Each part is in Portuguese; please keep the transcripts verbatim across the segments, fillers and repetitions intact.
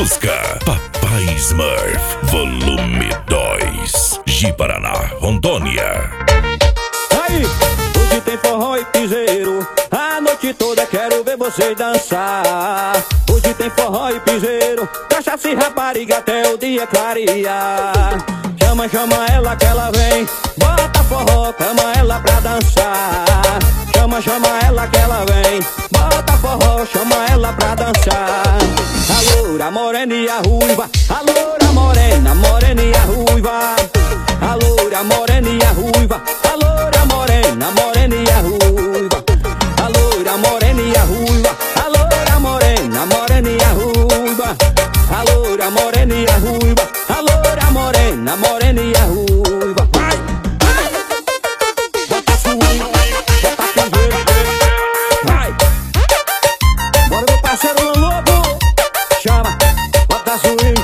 música Papai Smurf, volume dois, Ji-Paraná, Rondônia. Aí, hoje tem forró e piseiro, a noite toda quero ver vocês dançar. Hoje tem forró e piseiro, cachaça e rapariga até o dia clarear. Chama, chama ela que ela vem, bota forró, chama ela pra dançar. Chama, chama ela que ela vem, bota forró, chama ela pra dançar. A loura, a morena e a ruiva, a loura, a morena, morena e a ruiva. A loura, a morena e a ruiva, a loura, a morena, morena e a ruiva. A loura, a morena e a ruiva, a loura, a morena, morena e a ruiva. A loura, a morena e a ruiva, a loura, a morena, morena e a ruiva. Vai, vai, bota swing, bota candeeiro, vai. Bora meu parceiro Lobo, chama, bota swing.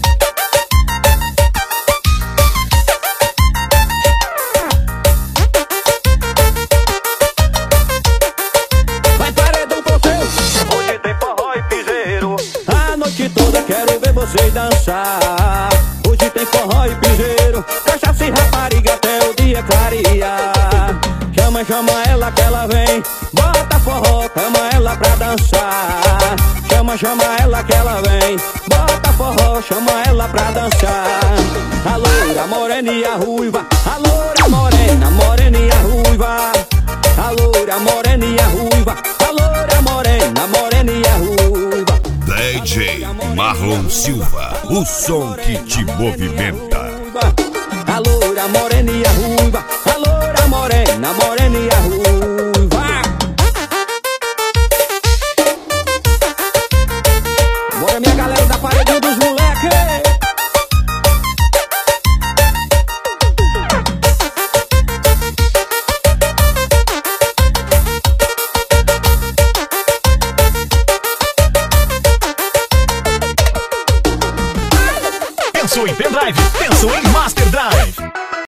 Quero ver vocês dançar. Hoje tem forró e piseiro, cachaça e rapariga até o dia clarear. Chama, chama ela que ela vem, bota forró, chama ela pra dançar. Chama, chama ela que ela vem, bota forró, chama ela pra dançar. A loura, a morena e a ruiva, a loura, a morena, morena e a ruiva. A loura, a morena e a ruiva, a loura, a morena, morena e a ruiva. D J Marlon Silva, o som que te movimenta. A loura, a morena e a ruiva, a loura, a morena, morena e a ruiva. Bora minha galera da parede dos moleques. Pensou em pendrive? Pensou em massa.